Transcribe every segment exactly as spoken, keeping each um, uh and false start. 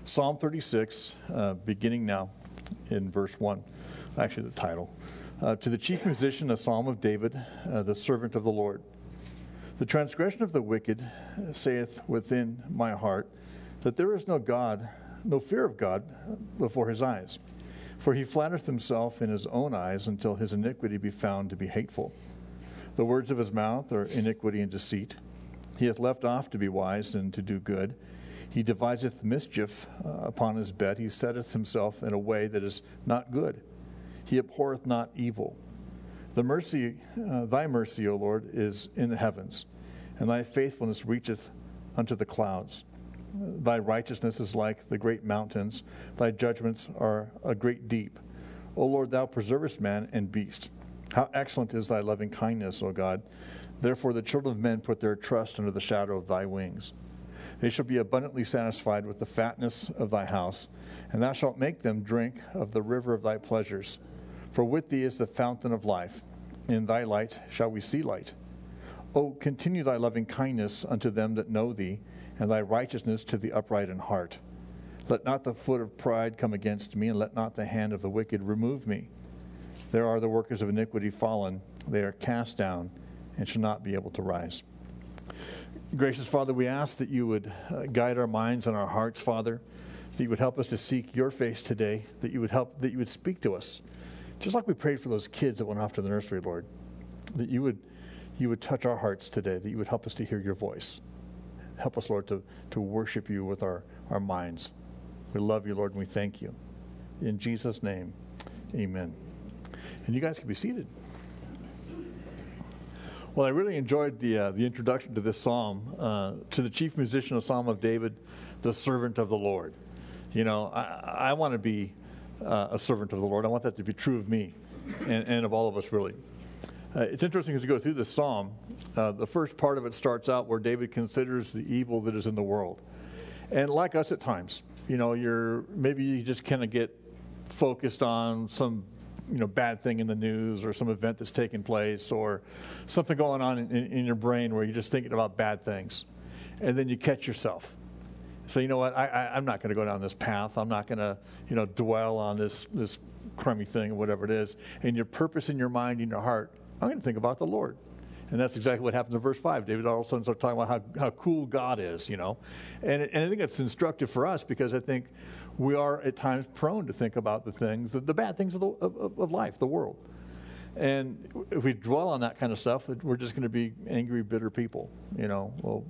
Psalm thirty-six, uh, beginning now in verse one, actually the title. Uh, to the chief musician, a psalm of David, uh, the servant of the Lord. The transgression of the wicked saith within my heart, that there is no God, no fear of God before his eyes. For he flattereth himself in his own eyes until his iniquity be found to be hateful. The words of his mouth are iniquity and deceit. He hath left off to be wise and to do good. He deviseth mischief uh, upon his bed. He setteth himself in a way that is not good. He abhorreth not evil. The mercy, uh, thy mercy, O Lord, is in the heavens, and thy faithfulness reacheth unto the clouds. Thy righteousness is like the great mountains. Thy judgments are a great deep. O Lord, thou preservest man and beast. How excellent is thy loving kindness, O God. Therefore the children of men put their trust under the shadow of thy wings. They shall be abundantly satisfied with the fatness of thy house, and thou shalt make them drink of the river of thy pleasures. For with thee is the fountain of life. In thy light shall we see light. O continue thy loving kindness unto them that know thee, and thy righteousness to the upright in heart. Let not the foot of pride come against me, and let not the hand of the wicked remove me. There are the workers of iniquity fallen. They are cast down, and shall not be able to rise. Gracious Father, we ask that you would uh, guide our minds and our hearts, Father, that you would help us to seek your face today, that you would help, that you would speak to us, just like we prayed for those kids that went off to the nursery, Lord, that you would, you would touch our hearts today, that you would help us to hear your voice. Help us, Lord, to, to worship you with our, our minds. We love you, Lord, and we thank you. In Jesus' name, amen. And you guys can be seated. Well, I really enjoyed the uh, the introduction to this psalm, uh, to the chief musician, a psalm of David, the servant of the Lord. You know, I, I want to be uh, a servant of the Lord. I want that to be true of me and, and of all of us, really. Uh, it's interesting as you go through this psalm, uh, the first part of it starts out where David considers the evil that is in the world. And like us at times, you know, you're maybe you just kind of get focused on some you know, bad thing in the news or some event that's taking place or something going on in, in, in your brain where you're just thinking about bad things. And then you catch yourself. So, you know what, I, I, I'm not going to go down this path. I'm not going to, you know, dwell on this, this crummy thing or whatever it is. And your purpose in your mind, in your heart, I'm going to think about the Lord. And that's exactly what happens in verse five. David all of a sudden starts talking about how, how cool God is, you know. And, and I think it's instructive for us because I think we are at times prone to think about the things, the, the bad things of, the, of, of life, the world. And if we dwell on that kind of stuff, we're just going to be angry, bitter people, you know. We'll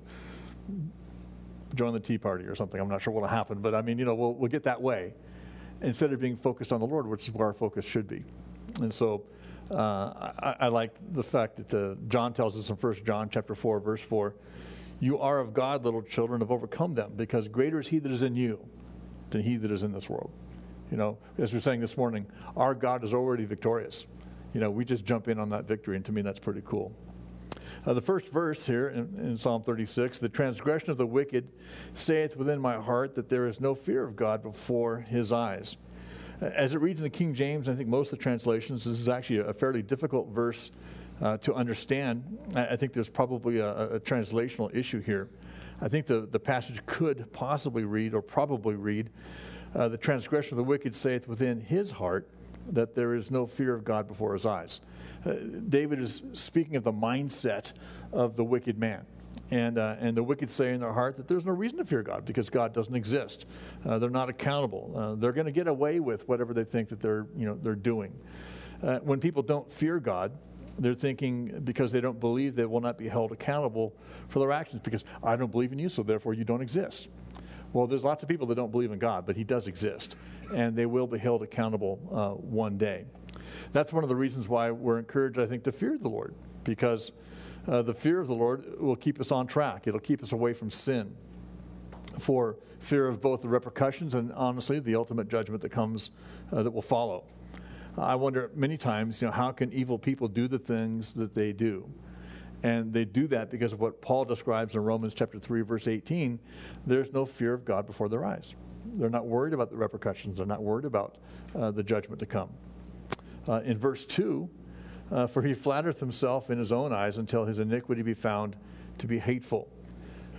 join the Tea Party or something. I'm not sure what will happen, but I mean, you know, we'll, we'll get that way instead of being focused on the Lord, which is where our focus should be. And so uh, I, I like the fact that uh, John tells us in First John chapter four, verse four, you are of God, little children, have overcome them, because greater is he that is in you than he that is in this world. You know, as we were saying this morning, our God is already victorious. You know, we just jump in on that victory, and to me that's pretty cool. Uh, the first verse here in, in Psalm thirty-six, the transgression of the wicked saith within my heart that there is no fear of God before his eyes. As it reads in the King James, I think most of the translations, this is actually a fairly difficult verse uh, to understand. I, I think there's probably a, a translational issue here. I think the, the passage could possibly read, or probably read, uh, the transgression of the wicked saith within his heart that there is no fear of God before his eyes. Uh, David is speaking of the mindset of the wicked man. And uh, and the wicked say in their heart that there's no reason to fear God because God doesn't exist. Uh, they're not accountable. Uh, they're going to get away with whatever they think that they're you know they're doing. Uh, when people don't fear God, they're thinking because they don't believe they will not be held accountable for their actions because I don't believe in you, so therefore you don't exist. Well, there's lots of people that don't believe in God, but he does exist, and they will be held accountable uh, one day. That's one of the reasons why we're encouraged, I think, to fear the Lord, because Uh, the fear of the Lord will keep us on track. It'll keep us away from sin, for fear of both the repercussions and, honestly, the ultimate judgment that comes, uh, that will follow. I wonder many times, you know, how can evil people do the things that they do? And they do that because of what Paul describes in Romans chapter three, verse eighteen. There's no fear of God before their eyes. They're not worried about the repercussions. They're not worried about uh, the judgment to come. Uh, in verse two, Uh, for he flattereth himself in his own eyes until his iniquity be found to be hateful.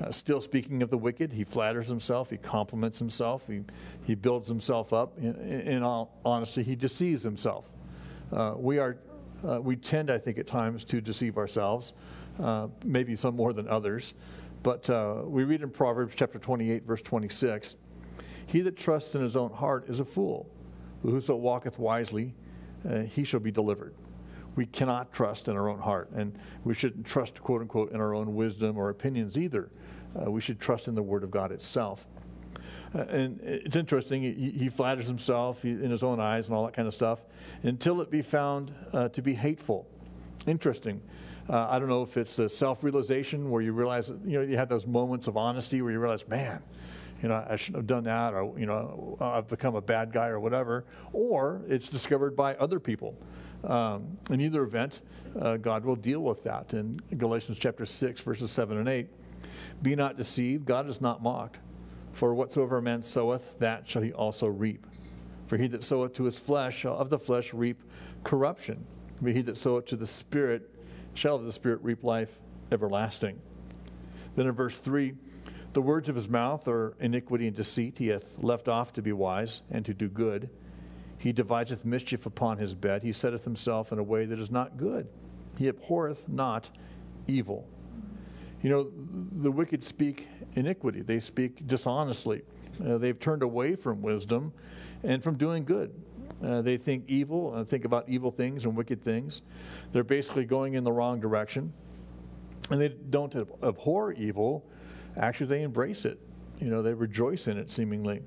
Uh, still speaking of the wicked, he flatters himself, he compliments himself, he, he builds himself up. In, in all honesty, he deceives himself. Uh, we are, uh, we tend, I think, at times to deceive ourselves, uh, maybe some more than others. But uh, we read in Proverbs chapter twenty-eight, verse twenty-six, he that trusts in his own heart is a fool, but whoso walketh wisely, uh, he shall be delivered. We cannot trust in our own heart, and we shouldn't trust, quote unquote, in our own wisdom or opinions either. Uh, we should trust in the Word of God itself. Uh, and it's interesting, he, he flatters himself he, in his own eyes and all that kind of stuff, until it be found uh, to be hateful. Interesting. Uh, I don't know if it's the self-realization where you realize, you know, you have those moments of honesty where you realize, man, you know, I shouldn't have done that, or, you know, I've become a bad guy or whatever, or it's discovered by other people. Um, in either event, uh, God will deal with that. In Galatians chapter six, verses seven and eight, be not deceived, God is not mocked. For whatsoever a man soweth, that shall he also reap. For he that soweth to his flesh shall of the flesh reap corruption. But he that soweth to the Spirit shall of the Spirit reap life everlasting. Then in verse three, the words of his mouth are iniquity and deceit. He hath left off to be wise and to do good. He deviseth mischief upon his bed. He setteth himself in a way that is not good. He abhorreth not evil. You know, the wicked speak iniquity. They speak dishonestly. Uh, they've turned away from wisdom and from doing good. Uh, they think evil, uh, think about evil things and wicked things. They're basically going in the wrong direction. And they don't ab- abhor evil. Actually, they embrace it. You know, they rejoice in it, seemingly.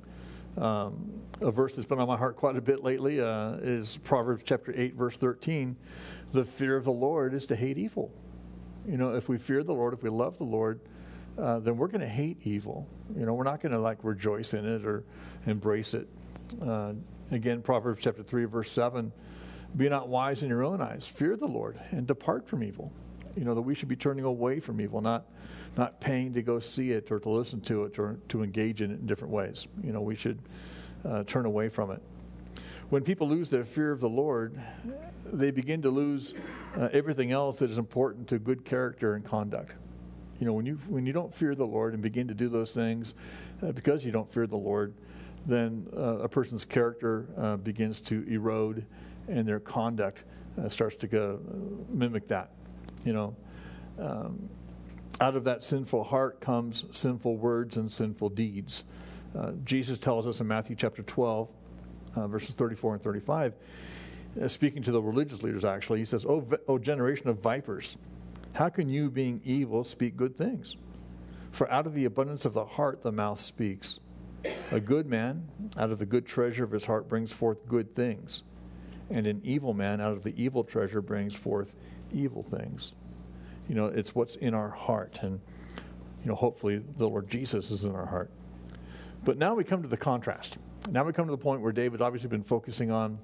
Um, a verse that's been on my heart quite a bit lately uh, is Proverbs chapter eight, verse thirteen. The fear of the Lord is to hate evil. You know, if we fear the Lord, if we love the Lord, uh, then we're going to hate evil. You know, we're not going to like rejoice in it or embrace it. Uh, again, Proverbs chapter three, verse seven, be not wise in your own eyes. Fear the Lord and depart from evil. You know, that we should be turning away from evil, not not paying to go see it or to listen to it or to engage in it in different ways. You know, we should uh, turn away from it. When people lose their fear of the Lord, they begin to lose uh, everything else that is important to good character and conduct. You know, when you when you don't fear the Lord and begin to do those things uh, because you don't fear the Lord, then uh, a person's character uh, begins to erode and their conduct uh, starts to go, uh, mimic that. You know, um, out of that sinful heart comes sinful words and sinful deeds. Uh, Jesus tells us in Matthew chapter twelve, uh, verses thirty-four and thirty-five, uh, speaking to the religious leaders actually, he says, O, o generation of vipers, how can you, being evil, speak good things? For out of the abundance of the heart the mouth speaks. A good man out of the good treasure of his heart brings forth good things, and an evil man out of the evil treasure brings forth evil things. You know, it's what's in our heart, and you know, hopefully the Lord Jesus is in our heart. But now we come to the contrast. Now we come to the point where David's obviously been focusing on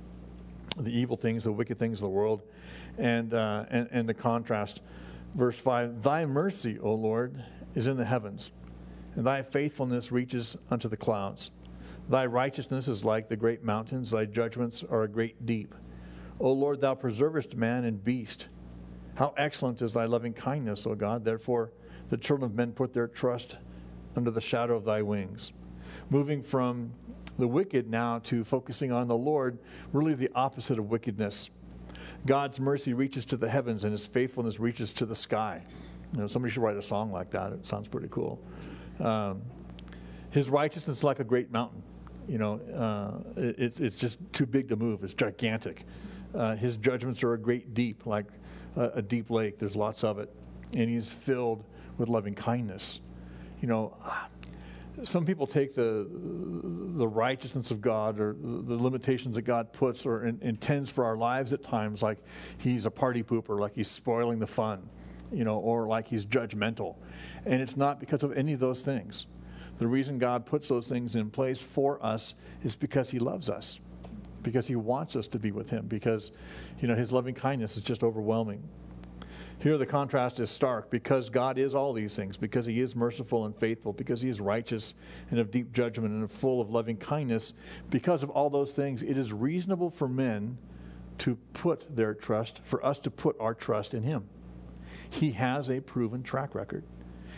the evil things, the wicked things of the world, and uh, and, and the contrast. Verse five, thy mercy, O Lord, is in the heavens, and thy faithfulness reaches unto the clouds. Thy righteousness is like the great mountains, thy judgments are a great deep. O Lord, thou preservest man and beast. How excellent is thy loving kindness, O God. Therefore, the children of men put their trust under the shadow of thy wings. Moving from the wicked now to focusing on the Lord, really the opposite of wickedness. God's mercy reaches to the heavens and his faithfulness reaches to the sky. You know, somebody should write a song like that. It sounds pretty cool. Um, his righteousness is like a great mountain. You know, uh, it, it's it's just too big to move. It's gigantic. Uh, his judgments are a great deep, like a, a deep lake. There's lots of it. And he's filled with loving kindness. You know, some people take the the righteousness of God or the limitations that God puts or in, intends for our lives at times, like he's a party pooper, like he's spoiling the fun, you know, or like he's judgmental. And it's not because of any of those things. The reason God puts those things in place for us is because he loves us, because he wants us to be with him, because, you know, his loving kindness is just overwhelming. Here the contrast is stark. Because God is all these things, because he is merciful and faithful, because he is righteous and of deep judgment and full of loving kindness, because of all those things, it is reasonable for men to put their trust, for us to put our trust in him. He has a proven track record.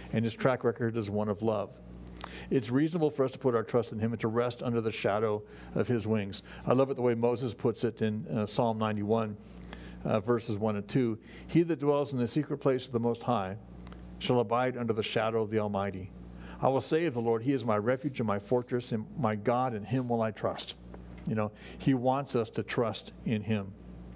and his track record is one of love. It's reasonable for us to put our trust in him and to rest under the shadow of his wings. I love it the way Moses puts it in uh, Psalm ninety-one, uh, verses one and two. He that dwells in the secret place of the Most High shall abide under the shadow of the Almighty. I will say of the Lord, he is my refuge and my fortress, and my God, in him will I trust. You know, he wants us to trust in him.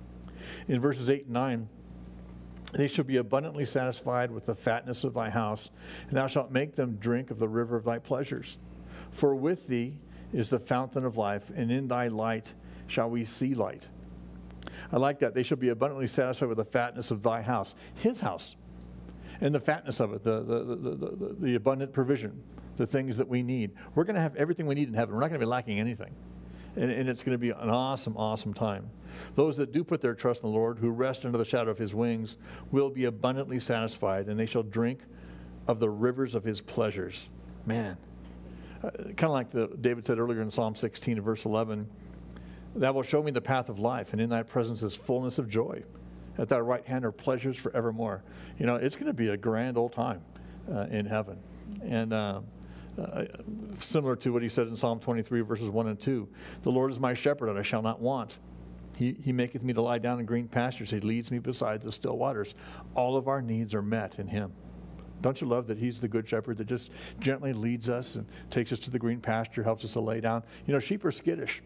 In verses eight and nine, they shall be abundantly satisfied with the fatness of thy house, and thou shalt make them drink of the river of thy pleasures. For with thee is the fountain of life, and in thy light shall we see light. I like that. They shall be abundantly satisfied with the fatness of thy house, his house, and the fatness of it, the, the, the, the, the, the abundant provision, the things that we need. We're going to have everything we need in heaven. We're not going to be lacking anything. And, and it's going to be an awesome, awesome time. Those that do put their trust in the Lord, who rest under the shadow of his wings, will be abundantly satisfied, and they shall drink of the rivers of his pleasures. Man, uh, kind of like the, David said earlier in Psalm sixteen, verse eleven, thou wilt show me the path of life, and in thy presence is fullness of joy. At thy right hand are pleasures forevermore. You know, it's going to be a grand old time uh, in heaven. And uh, uh, similar to what he said in Psalm twenty-three, verses one and two, the Lord is my shepherd, and I shall not want. He, he maketh me to lie down in green pastures. He leads me beside the still waters. All of our needs are met in him. Don't you love that he's the good shepherd that just gently leads us and takes us to the green pasture, helps us to lay down? You know, sheep are skittish.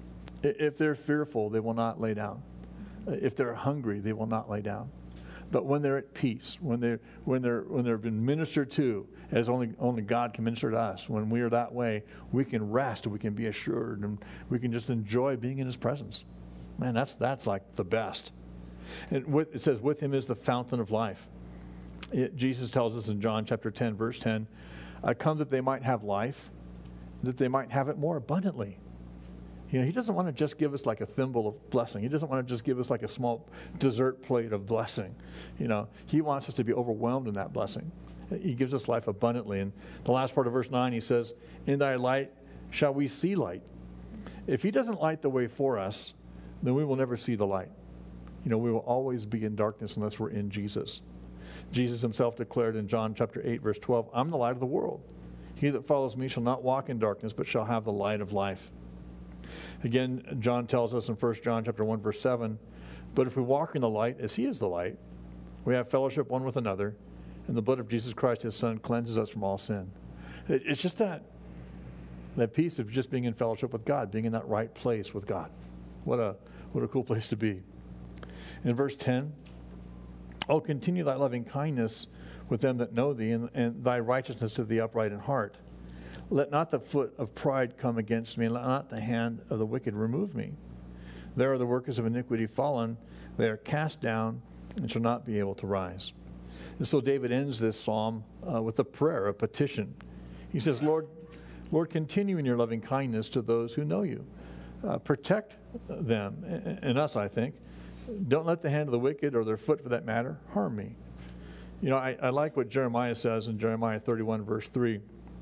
If they're fearful, they will not lay down. If they're hungry, they will not lay down. But when they're at peace, when they're when they're when they've been ministered to, as only only God can minister to us, when we are that way, we can rest and we can be assured and we can just enjoy being in his presence. Man, that's that's like the best. And with, it says, with him is the fountain of life. It, Jesus tells us in John chapter ten, verse ten, I come that they might have life, that they might have it more abundantly. You know, he doesn't want to just give us like a thimble of blessing. He doesn't want to just give us like a small dessert plate of blessing. You know, he wants us to be overwhelmed in that blessing. He gives us life abundantly. And the last part of verse nine, he says, in thy light shall we see light. If he doesn't light the way for us, then we will never see the light. You know, we will always be in darkness unless we're in Jesus. Jesus himself declared in John chapter eight, verse twelve, I'm the light of the world. He that follows me shall not walk in darkness, but shall have the light of life. Again, John tells us in First John chapter one, verse seven, but if we walk in the light as he is the light, we have fellowship one with another, and the blood of Jesus Christ, his son, cleanses us from all sin. It, it's just that, that piece of just being in fellowship with God, being in that right place with God. What a, what a cool place to be. In verse ten, oh, continue thy loving kindness with them that know thee, and, and thy righteousness to the upright in heart. Let not the foot of pride come against me, and let not the hand of the wicked remove me. There are the workers of iniquity fallen. They are cast down and shall not be able to rise. And so David ends this psalm uh, with a prayer, a petition. He says, Lord, Lord, continue in your loving kindness to those who know you. Uh, protect them, and us, I think. Don't let the hand of the wicked, or their foot for that matter, harm me. You know, I, I like what Jeremiah says in Jeremiah thirty-one, verse three.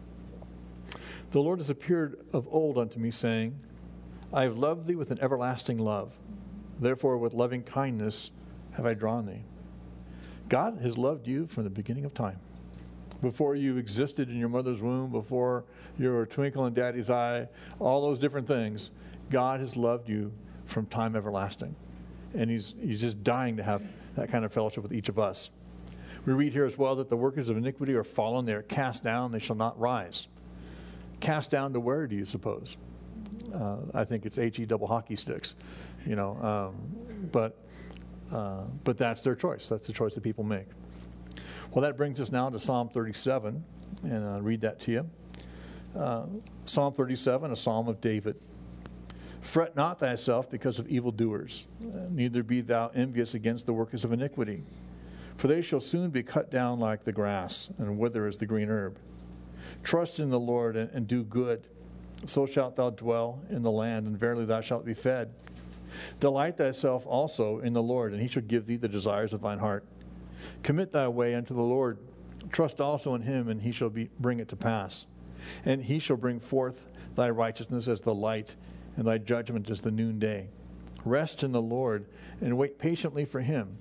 The Lord has appeared of old unto me, saying, I have loved thee with an everlasting love. Therefore, with loving kindness have I drawn thee. God has loved you from the beginning of time. Before you existed in your mother's womb, before you were a twinkle in daddy's eye, all those different things, God has loved you from time everlasting. And he's, he's just dying to have that kind of fellowship with each of us. We read here as well that the workers of iniquity are fallen, they are cast down, they shall not rise. Cast down to where, do you suppose? Uh, I think it's H E double hockey sticks, you know. Um, but uh, but that's their choice. That's the choice that people make. Well, that brings us now to Psalm thirty-seven, and I'll read that to you. Uh, Psalm thirty-seven, a psalm of David. Fret not thyself because of evildoers, neither be thou envious against the workers of iniquity. For they shall soon be cut down like the grass, and wither as the green herb. Trust in the Lord and, and do good. So shalt thou dwell in the land, and verily thou shalt be fed. Delight thyself also in the Lord, and he shall give thee the desires of thine heart. Commit thy way unto the Lord. Trust also in him, and he shall be, bring it to pass. And he shall bring forth thy righteousness as the light, and thy judgment as the noonday. Rest in the Lord, and wait patiently for him.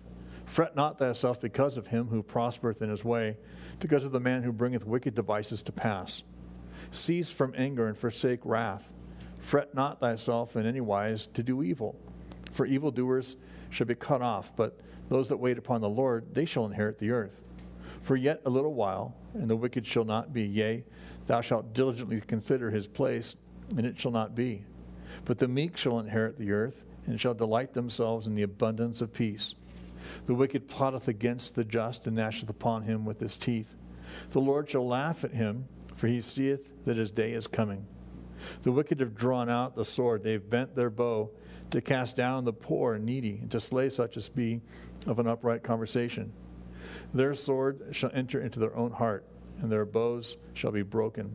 Fret not thyself because of him who prospereth in his way, because of the man who bringeth wicked devices to pass. Cease from anger and forsake wrath. Fret not thyself in any wise to do evil, for evildoers shall be cut off, but those that wait upon the Lord, they shall inherit the earth. For yet a little while, and the wicked shall not be, yea, thou shalt diligently consider his place, and it shall not be. But the meek shall inherit the earth, and shall delight themselves in the abundance of peace. The wicked plotteth against the just, and gnasheth upon him with his teeth. The Lord shall laugh at him, for he seeth that his day is coming. The wicked have drawn out the sword, they have bent their bow, to cast down the poor and needy, and to slay such as be of an upright conversation. Their sword shall enter into their own heart, and their bows shall be broken.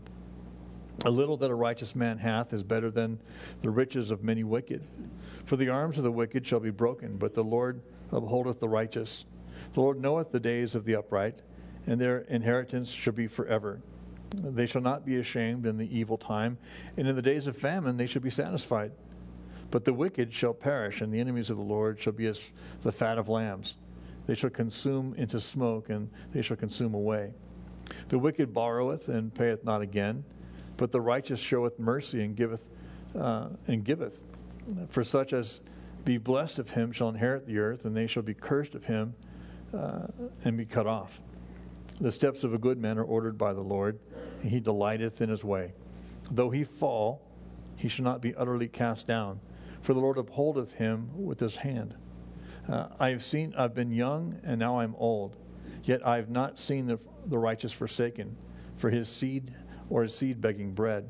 A little that a righteous man hath is better than the riches of many wicked. For the arms of the wicked shall be broken, but the Lord upholdeth the righteous. The Lord knoweth the days of the upright, and their inheritance shall be forever. They shall not be ashamed in the evil time, and in the days of famine they shall be satisfied. But the wicked shall perish, and the enemies of the Lord shall be as the fat of lambs. They shall consume into smoke, and they shall consume away. The wicked borroweth and payeth not again, but the righteous showeth mercy and giveth uh, and giveth. For such as be blessed of him shall inherit the earth, and they shall be cursed of him uh, and be cut off. The steps of a good man are ordered by the Lord, and he delighteth in his way. Though he fall, he shall not be utterly cast down, for the Lord upholdeth him with his hand. Uh, I have seen, I've been young, and now I'm old, yet I have not seen the, the righteous forsaken, for his seed or his seed begging bread.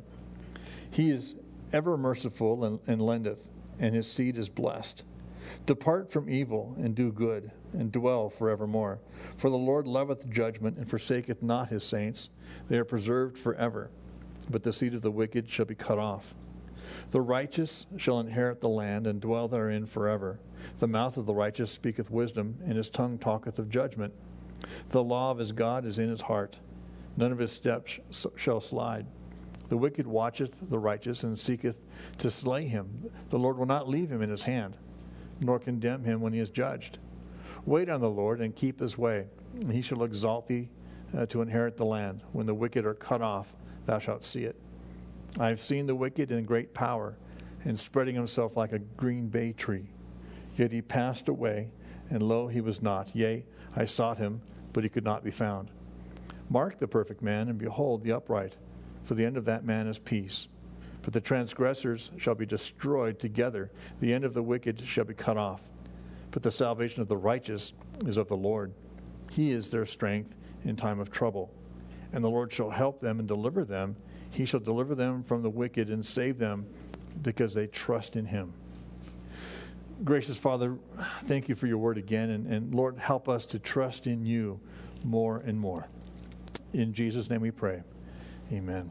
He is ever merciful and, and lendeth, and his seed is blessed. Depart from evil and do good, and dwell forevermore. For the Lord loveth judgment, and forsaketh not his saints. They are preserved forever, but the seed of the wicked shall be cut off. The righteous shall inherit the land, and dwell therein forever. The mouth of the righteous speaketh wisdom, and his tongue talketh of judgment. The law of his God is in his heart. None of his steps shall slide. The wicked watcheth the righteous, and seeketh to slay him. The Lord will not leave him in his hand, nor condemn him when he is judged. Wait on the Lord, and keep his way, and he shall exalt thee uh, to inherit the land. When the wicked are cut off, thou shalt see it. I have seen the wicked in great power, and spreading himself like a green bay tree. Yet he passed away, and lo, he was not. Yea, I sought him, but he could not be found. Mark the perfect man, and behold the upright, for the end of that man is peace. But the transgressors shall be destroyed together. The end of the wicked shall be cut off. But the salvation of the righteous is of the Lord. He is their strength in time of trouble. And the Lord shall help them and deliver them. He shall deliver them from the wicked and save them, because they trust in him. Gracious Father, thank you for your word again. And, and Lord, help us to trust in you more and more. In Jesus' name we pray. Amen.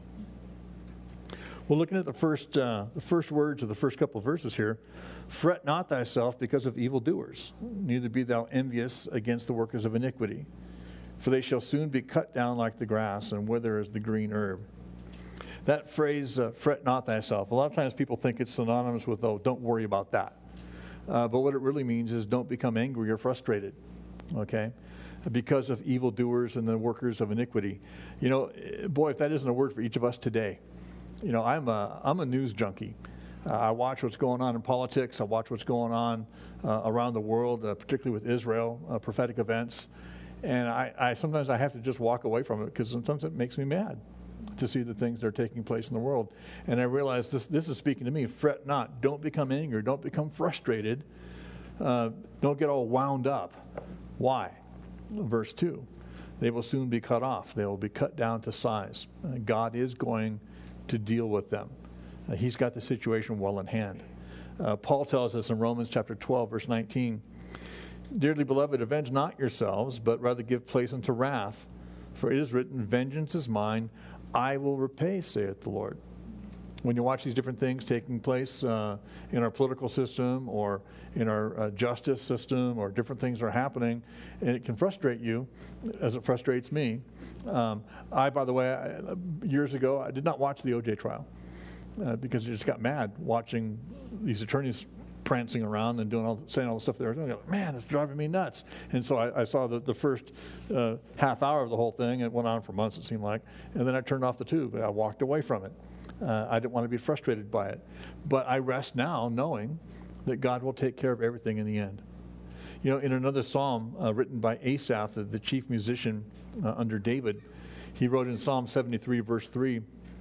Well, looking at the first, uh, the first words of the first couple of verses here, fret not thyself because of evildoers, neither be thou envious against the workers of iniquity, for they shall soon be cut down like the grass and wither as the green herb. That phrase, uh, fret not thyself, a lot of times people think it's synonymous with, oh, don't worry about that. Uh, but what it really means is don't become angry or frustrated, okay, because of evildoers and the workers of iniquity. You know, boy, if that isn't a word for each of us today. You know, I'm a, I'm a news junkie. Uh, I watch what's going on in politics. I watch what's going on uh, around the world, uh, particularly with Israel, uh, prophetic events. And I, I sometimes I have to just walk away from it, because sometimes it makes me mad to see the things that are taking place in the world. And I realize this, this is speaking to me. Fret not. Don't become angry. Don't become frustrated. Uh, don't get all wound up. Why? Verse two, they will soon be cut off. They will be cut down to size. Uh, God is going to deal with them. Uh, he's got the situation well in hand. Uh, Paul tells us in Romans chapter twelve, verse nineteen, dearly beloved, avenge not yourselves, but rather give place unto wrath. For it is written, vengeance is mine, I will repay, saith the Lord. When you watch these different things taking place uh, in our political system or in our uh, justice system, or different things are happening, and it can frustrate you, as it frustrates me. Um, I, by the way, I, years ago, I did not watch the O J trial uh, because I just got mad watching these attorneys prancing around and doing all, saying all the stuff they were doing. Like, man, it's driving me nuts. And so I, I saw the, the first uh, half hour of the whole thing. It went on for months, it seemed like. And then I turned off the tube. I walked away from it. Uh, I didn't want to be frustrated by it. But I rest now knowing that God will take care of everything in the end. You know, in another psalm uh, written by Asaph, the, the chief musician uh, under David, he wrote in Psalm seventy-three, verse three,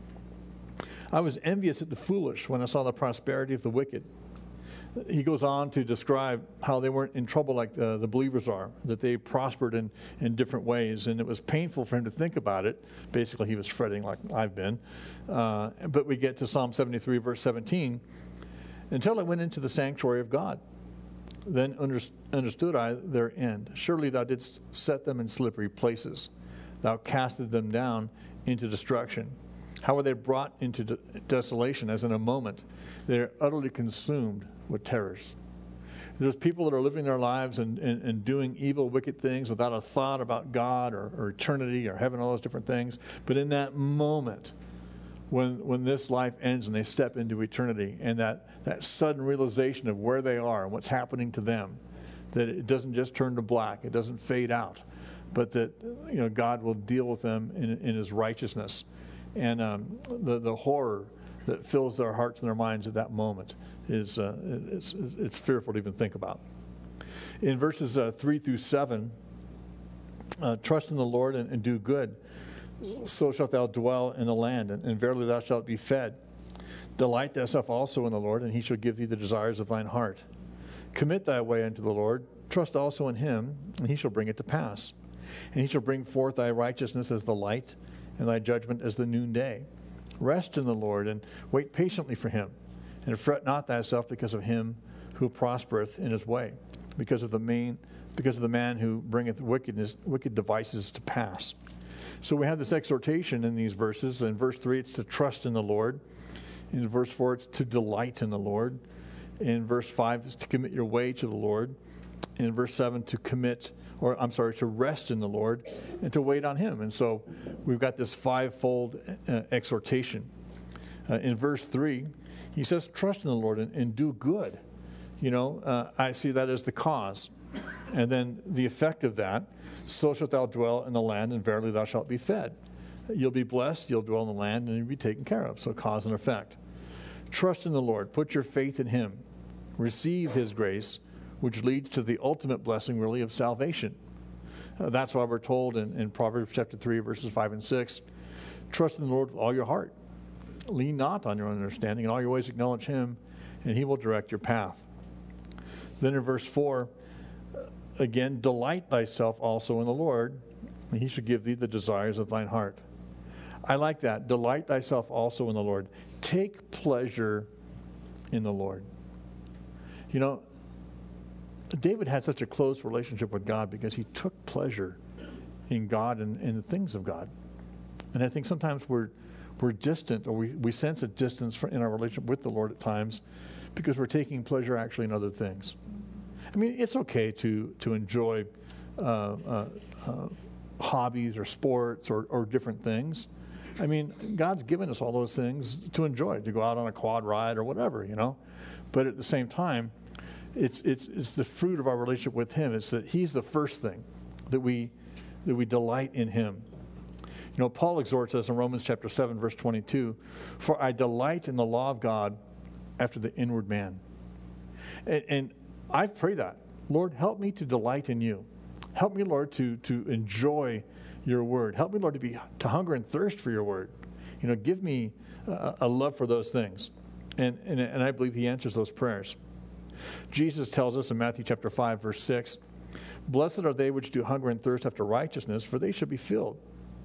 I was envious at the foolish when I saw the prosperity of the wicked. He goes on to describe how they weren't in trouble like uh, the believers are, that they prospered in, in different ways, and it was painful for him to think about it. Basically, he was fretting like I've been. Uh, but we get to Psalm seventy-three, verse seventeen, until I went into the sanctuary of God. Then under, understood I their end. Surely thou didst set them in slippery places. Thou castest them down into destruction. How were they brought into de- desolation as in a moment? They are utterly consumed with terrors. There's people that are living their lives and, and, and doing evil, wicked things without a thought about God or, or eternity or heaven, all those different things. But in that moment, when when this life ends and they step into eternity, and that, that sudden realization of where they are and what's happening to them, that it doesn't just turn to black, it doesn't fade out, but that you know God will deal with them in, in His righteousness. And um, the, the horror that fills their hearts and their minds at that moment is uh, it's, it's fearful to even think about. In verses uh, three through seven, uh, trust in the Lord and, and do good. So shalt thou dwell in the land, and, and verily thou shalt be fed. Delight thyself also in the Lord, and he shall give thee the desires of thine heart. Commit thy way unto the Lord. Trust also in him, and he shall bring it to pass. And he shall bring forth thy righteousness as the light, and thy judgment as the noonday. Rest in the Lord, and wait patiently for him. And fret not thyself because of him who prospereth in his way, because of the main, because of the man who bringeth wickedness, wicked devices to pass. So we have this exhortation in these verses. In verse three, it's to trust in the Lord. In verse four, it's to delight in the Lord. In verse five, it's to commit your way to the Lord. In verse seven, to commit, or I'm sorry, to rest in the Lord and to wait on him. And so we've got this fivefold uh, exhortation. Uh, in verse three, he says, trust in the Lord and, and do good. You know, uh, I see that as the cause. And then the effect of that, so shalt thou dwell in the land, and verily thou shalt be fed. You'll be blessed, you'll dwell in the land, and you'll be taken care of. So cause and effect. Trust in the Lord. Put your faith in him. Receive his grace, which leads to the ultimate blessing, really, of salvation. Uh, that's why we're told in, in Proverbs chapter three, verses five and six, trust in the Lord with all your heart. Lean not on your own understanding. In all your ways acknowledge him, and he will direct your path. Then in verse four, again, delight thyself also in the Lord, and he shall give thee the desires of thine heart. I like that. Delight thyself also in the Lord. Take pleasure in the Lord. You know, David had such a close relationship with God because he took pleasure in God and in the things of God. And I think sometimes we're we're distant, or we, we sense a distance in our relationship with the Lord at times because we're taking pleasure actually in other things. I mean, it's okay to to enjoy uh, uh, uh, hobbies or sports or, or different things. I mean, God's given us all those things to enjoy, to go out on a quad ride or whatever, you know. But at the same time, it's it's it's the fruit of our relationship with him. It's that he's the first thing, that we that we delight in him. You know, Paul exhorts us in Romans chapter seven, verse twenty-two, for I delight in the law of God after the inward man. And, and I pray that, Lord, help me to delight in you. Help me, Lord, to to enjoy your word. Help me, Lord, to be to hunger and thirst for your word. You know, give me a, a love for those things. And, and and I believe he answers those prayers. Jesus tells us in Matthew chapter five, verse six, blessed are they which do hunger and thirst after righteousness, for they shall be filled.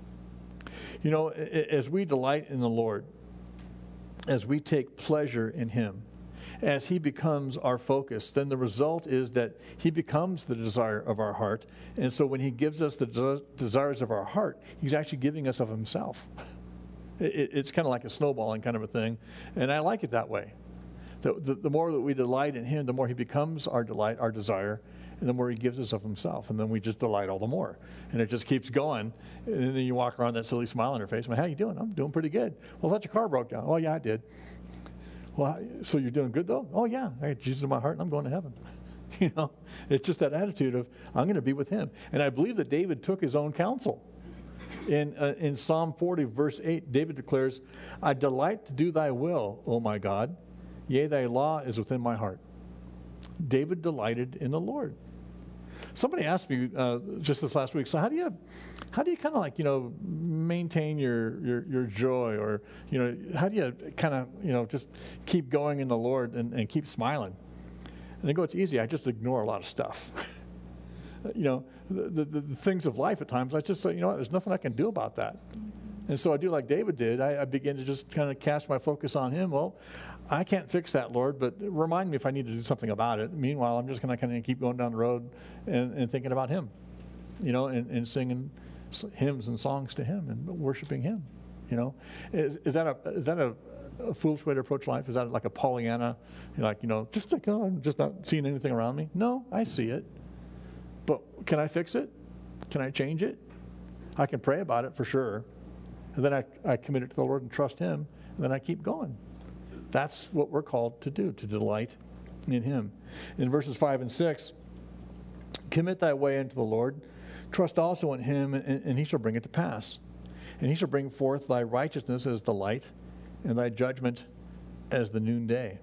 You know, as we delight in the Lord, as we take pleasure in him, as he becomes our focus, then the result is that he becomes the desire of our heart. And so when he gives us the des- desires of our heart, he's actually giving us of himself. It, it's kind of like a snowballing kind of a thing, and I like it that way. The, the, the more that we delight in him, the more he becomes our delight, our desire, and the more he gives us of himself. And then we just delight all the more. And it just keeps going. And then you walk around that silly smile on your face. Well, how you doing? I'm doing pretty good. Well, I thought your car broke down. Oh, yeah, I did. Well, so you're doing good though? Oh yeah, I got Jesus in my heart and I'm going to heaven. You know, it's just that attitude of, I'm going to be with him. And I believe that David took his own counsel. In, uh, in Psalm forty, verse eight, David declares, I delight to do thy will, O my God. Yea, thy law is within my heart. David delighted in the Lord. Somebody asked me uh, just this last week, so how do you, how do you kind of like, you know, maintain your, your, your joy, or, you know, how do you kind of, you know, just keep going in the Lord and, and keep smiling? And I go, it's easy. I just ignore a lot of stuff. You know, the, the, the things of life at times, I just say, you know what, there's nothing I can do about that. And so I do like David did. I, I begin to just kind of cast my focus on him. Well, I can't fix that, Lord, but remind me if I need to do something about it. Meanwhile, I'm just going to kind of keep going down the road and, and thinking about him, you know, and, and singing hymns and songs to him and worshiping him, you know. Is, is that a is that a, a foolish way to approach life? Is that like a Pollyanna, like, you know, just like, oh, I'm just not seeing anything around me? No, I see it. But can I fix it? Can I change it? I can pray about it for sure. And then I, I commit it to the Lord and trust him, and then I keep going. That's what we're called to do, to delight in him. In verses five and six, commit thy way unto the Lord, trust also in him, and, and he shall bring it to pass. And he shall bring forth thy righteousness as the light, and thy judgment as the noonday.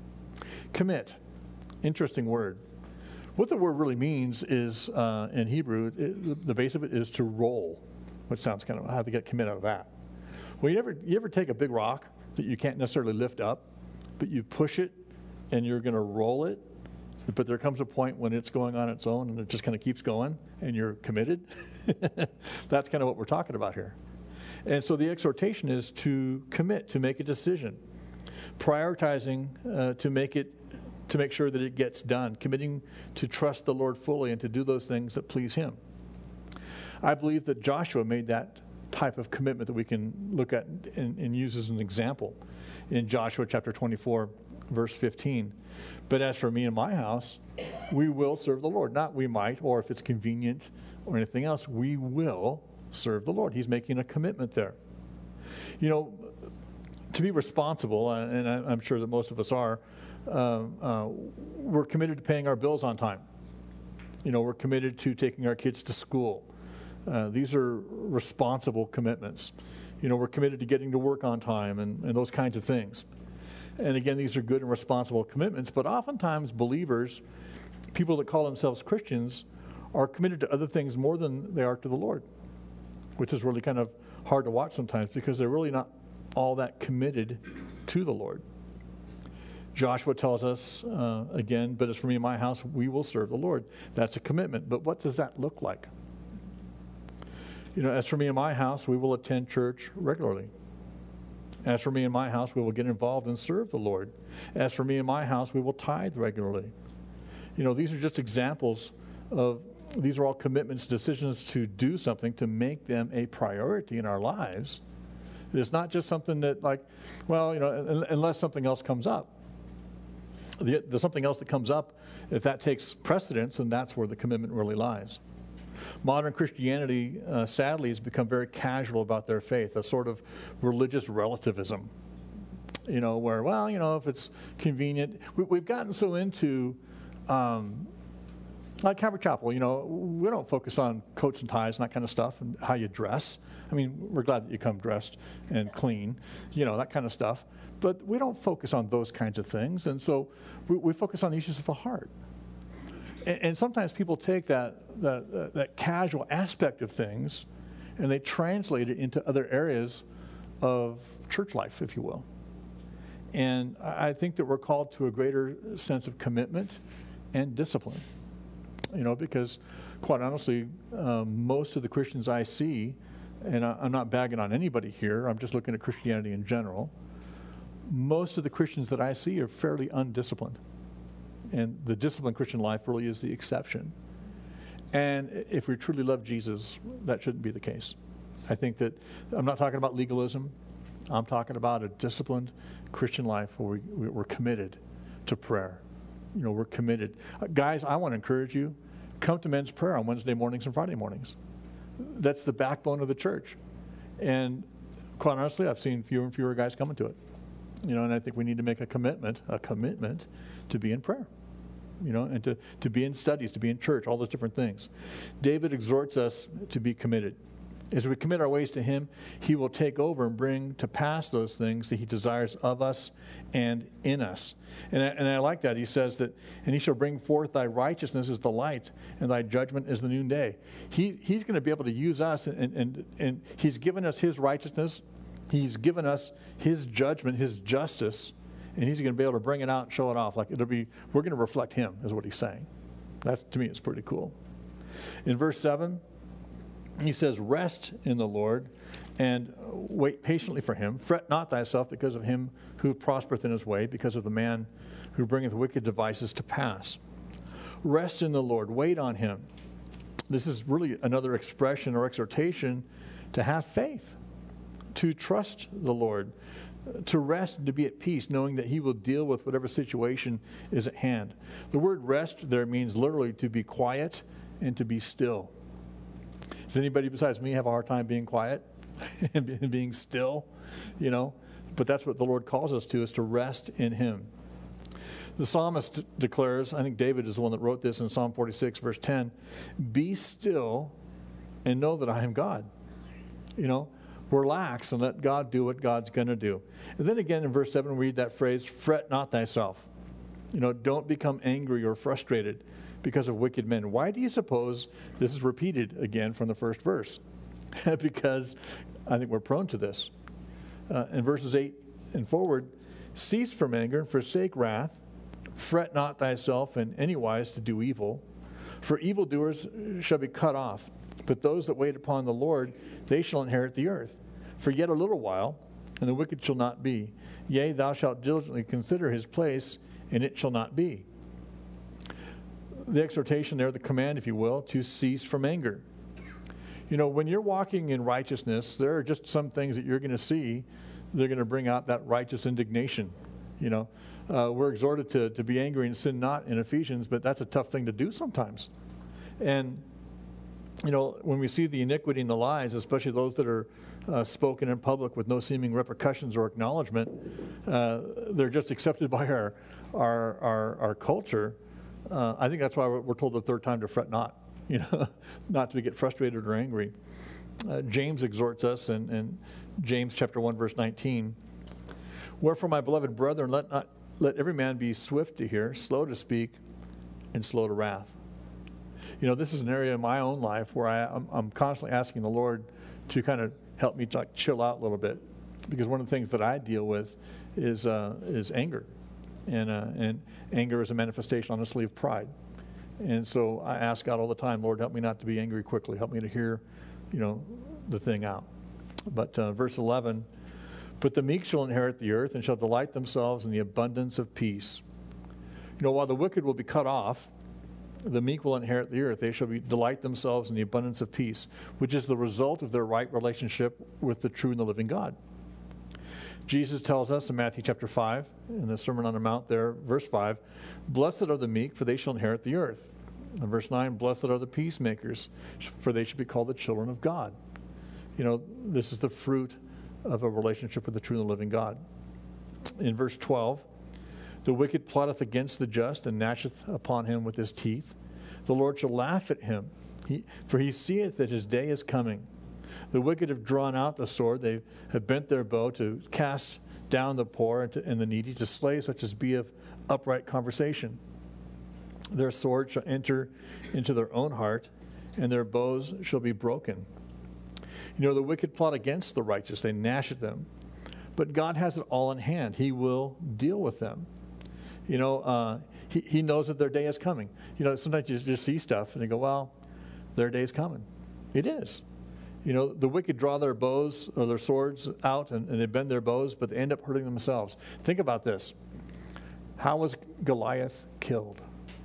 Commit. Interesting word. What the word really means is, uh, in Hebrew, it, the base of it is to roll, which sounds kind of, how to get commit out of that. Well, you ever, you ever take a big rock that you can't necessarily lift up, but you push it and you're going to roll it, but there comes a point when it's going on its own and it just kind of keeps going and you're committed? That's kind of what we're talking about here. And so the exhortation is to commit, to make a decision, prioritizing uh, to make it, to make sure that it gets done, committing to trust the Lord fully and to do those things that please him. I believe that Joshua made that type of commitment that we can look at and, and use as an example in Joshua chapter twenty-four, verse fifteen. But as for me and my house, we will serve the Lord. Not we might, or if it's convenient or anything else, we will serve the Lord. He's making a commitment there. You know, to be responsible, and I'm sure that most of us are, uh, uh, we're committed to paying our bills on time. You know, we're committed to taking our kids to school. Uh, these are responsible commitments. You know, we're committed to getting to work on time and, and those kinds of things. And again, these are good and responsible commitments, but oftentimes believers, people that call themselves Christians, are committed to other things more than they are to the Lord, which is really kind of hard to watch sometimes because they're really not all that committed to the Lord. Joshua tells us, uh, again, but as for me and my house, we will serve the Lord. That's a commitment. But what does that look like? You know, as for me and my house, we will attend church regularly. As for me and my house, we will get involved and serve the Lord. As for me and my house, we will tithe regularly. You know, these are just examples of, these are all commitments, decisions to do something, to make them a priority in our lives. It's not just something that, like, well, you know, unless something else comes up. The, the something else that comes up, if that takes precedence, then that's where the commitment really lies. Modern Christianity, uh, sadly, has become very casual about their faith, a sort of religious relativism, you know, where, well, you know, if it's convenient. We, we've gotten so into, um, like Calvary Chapel, you know, we don't focus on coats and ties and that kind of stuff and how you dress. I mean, we're glad that you come dressed and clean, you know, that kind of stuff. But we don't focus on those kinds of things. And so we, we focus on the issues of the heart. And, and sometimes people take that, that, uh, that casual aspect of things and they translate it into other areas of church life, if you will. And I think that we're called to a greater sense of commitment and discipline. You know, because quite honestly, um, most of the Christians I see, and I, I'm not bagging on anybody here, I'm just looking at Christianity in general, most of the Christians that I see are fairly undisciplined. And the disciplined Christian life really is the exception. And if we truly love Jesus, that shouldn't be the case. I think that, I'm not talking about legalism, I'm talking about a disciplined Christian life where we, we're committed to prayer. You know, we're committed. Uh, guys, I want to encourage you, come to men's prayer on Wednesday mornings and Friday mornings. That's the backbone of the church. And quite honestly, I've seen fewer and fewer guys coming to it. You know, and I think we need to make a commitment, a commitment to be in prayer, you know, and to, to be in studies, to be in church, all those different things. David exhorts us to be committed. As we commit our ways to him, he will take over and bring to pass those things that he desires of us and in us. And I, and I like that. He says that, and he shall bring forth thy righteousness as the light, and thy judgment as the noonday. He, he's going to be able to use us, and, and, and he's given us his righteousness. He's given us his judgment, his justice, and he's going to be able to bring it out and show it off. Like it'll be, we're going to reflect him, is what he's saying. That, to me, is pretty cool. In verse seven, he says, rest in the Lord and wait patiently for him. Fret not thyself because of him who prospereth in his way, because of the man who bringeth wicked devices to pass. Rest in the Lord. Wait on him. This is really another expression or exhortation to have faith, to trust the Lord, to rest and to be at peace, knowing that he will deal with whatever situation is at hand. The word rest there means literally to be quiet and to be still. Does anybody besides me have a hard time being quiet and being still? You know, but that's what the Lord calls us to, is to rest in him. The psalmist declares, I think David is the one that wrote this in Psalm forty-six, verse ten, be still and know that I am God. You know, relax and let God do what God's going to do. And then again in verse seven, we read that phrase, fret not thyself. You know, don't become angry or frustrated because of wicked men. Why do you suppose this is repeated again from the first verse? Because I think we're prone to this. Uh, in verses eight and forward, cease from anger and forsake wrath. Fret not thyself in any wise to do evil. For evildoers shall be cut off. But those that wait upon the Lord, they shall inherit the earth. For yet a little while, and the wicked shall not be. Yea, thou shalt diligently consider his place, and it shall not be. The exhortation there, the command, if you will, to cease from anger. You know, when you're walking in righteousness, there are just some things that you're going to see that are going to bring out that righteous indignation. You know, uh, we're exhorted to, to be angry and sin not in Ephesians, but that's a tough thing to do sometimes. And, you know, when we see the iniquity and the lies, especially those that are uh, spoken in public with no seeming repercussions or acknowledgement, uh, they're just accepted by our, our, our, our culture. Uh, I think that's why we're told the third time to fret not, you know, not to get frustrated or angry. Uh, James exhorts us in, in James chapter one, verse nineteen. Wherefore, my beloved brethren, let not let every man be swift to hear, slow to speak, and slow to wrath. You know, this is an area in my own life where I, I'm, I'm constantly asking the Lord to kind of help me to like chill out a little bit, because one of the things that I deal with is uh, is anger. And, uh, and anger is a manifestation, honestly, of pride. And so I ask God all the time, Lord, help me not to be angry quickly. Help me to hear, you know, the thing out. But uh, verse eleven, but the meek shall inherit the earth and shall delight themselves in the abundance of peace. You know, while the wicked will be cut off, the meek will inherit the earth. They shall be, delight themselves in the abundance of peace, which is the result of their right relationship with the true and the living God. Jesus tells us in Matthew chapter five, in the Sermon on the Mount there, verse five, blessed are the meek, for they shall inherit the earth. And verse nine, blessed are the peacemakers, for they shall be called the children of God. You know, this is the fruit of a relationship with the true and the living God. In verse twelve, the wicked plotteth against the just and gnasheth upon him with his teeth. The Lord shall laugh at him, he, for he seeth that his day is coming. The wicked have drawn out the sword. They have bent their bow to cast down the poor and, to, and the needy, to slay such as be of upright conversation. Their sword shall enter into their own heart, and their bows shall be broken. You know, the wicked plot against the righteous. They gnash at them. But God has it all in hand. He will deal with them. You know, uh, he, he knows that their day is coming. You know, sometimes you just see stuff and you go, well, their day is coming. It is. You know, the wicked draw their bows or their swords out and, and they bend their bows, but they end up hurting themselves. Think about this. How was Goliath killed?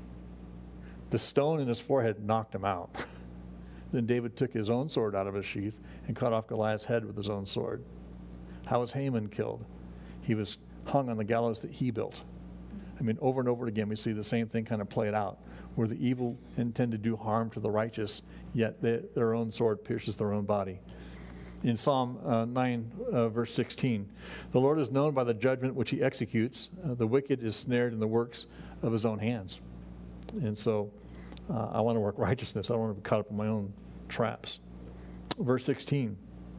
The stone in his forehead knocked him out. Then David took his own sword out of his sheath and cut off Goliath's head with his own sword. How was Haman killed? He was hung on the gallows that he built. I mean, over and over again, we see the same thing kind of played out, where the evil intend to do harm to the righteous, yet they, their own sword pierces their own body. In Psalm uh, nine, uh, verse sixteen, the Lord is known by the judgment which he executes. Uh, the wicked is snared in the works of his own hands. And so uh, I want to work righteousness. I don't want to be caught up in my own traps. Verse sixteen,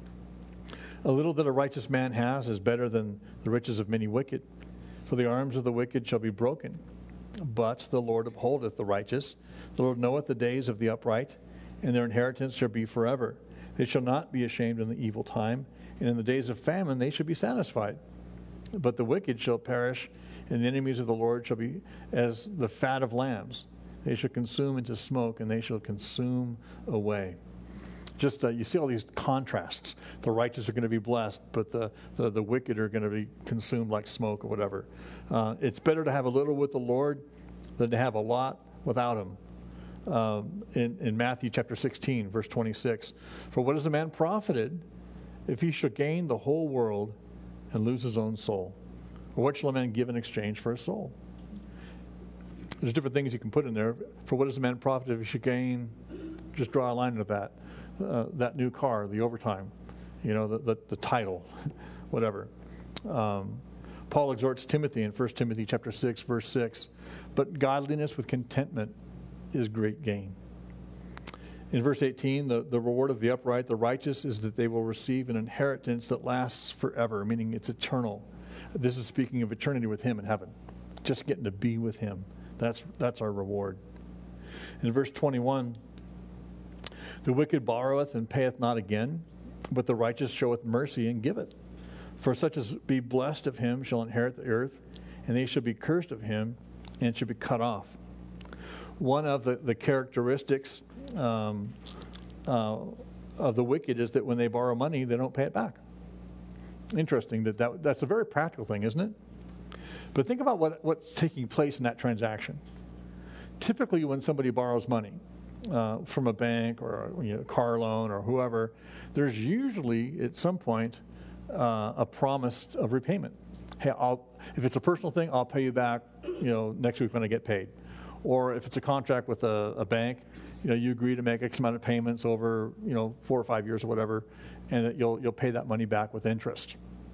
a little that a righteous man has is better than the riches of many wicked. For the arms of the wicked shall be broken, but the Lord upholdeth the righteous. The Lord knoweth the days of the upright, and their inheritance shall be forever. They shall not be ashamed in the evil time, and in the days of famine they shall be satisfied. But the wicked shall perish, and the enemies of the Lord shall be as the fat of lambs. They shall consume into smoke, and they shall consume away. Just uh, you see all these contrasts. The righteous are going to be blessed, but the, the, the wicked are going to be consumed like smoke or whatever. Uh, it's better to have a little with the Lord than to have a lot without him. Um, in, in Matthew chapter sixteen, verse twenty-six, for what is a man profited if he shall gain the whole world and lose his own soul? Or what shall a man give in exchange for his soul? There's different things you can put in there. For what is a man profited if he should gain, just draw a line into that, uh, that new car, the overtime, you know, the, the, the title, whatever. Um, Paul exhorts Timothy in First Timothy chapter six, verse six, but godliness with contentment is great gain. In verse eighteen, the, the reward of the upright, the righteous, is that they will receive an inheritance that lasts forever, meaning it's eternal. This is speaking of eternity with him in heaven, just getting to be with him. That's, that's our reward. In verse twenty-one, the wicked borroweth and payeth not again, but the righteous showeth mercy and giveth. For such as be blessed of him shall inherit the earth, and they shall be cursed of him and shall be cut off. One of the, the characteristics um, uh, of the wicked is that when they borrow money, they don't pay it back. Interesting that, that that's a very practical thing, isn't it? But think about what, what's taking place in that transaction. Typically, when somebody borrows money uh, from a bank or you know, a car loan or whoever, there's usually at some point uh, a promise of repayment. Hey, I'll, if it's a personal thing, I'll pay you back, you know, next week when I get paid. Or if it's a contract with a, a bank, you know, you agree to make X amount of payments over, you know, four or five years or whatever, and that you'll you'll pay that money back with interest.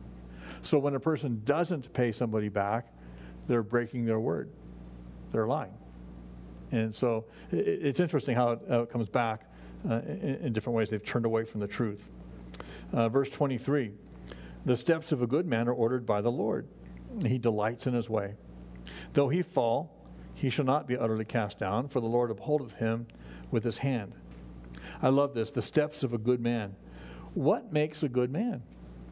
So when a person doesn't pay somebody back, they're breaking their word. They're lying. And so it, it's interesting how it, how it comes back uh, in, in different ways. They've turned away from the truth. Uh, verse twenty-three, the steps of a good man are ordered by the Lord. He delights in his way. Though he fall, he shall not be utterly cast down, for the Lord upholdeth him with his hand. I love this, the steps of a good man. What makes a good man?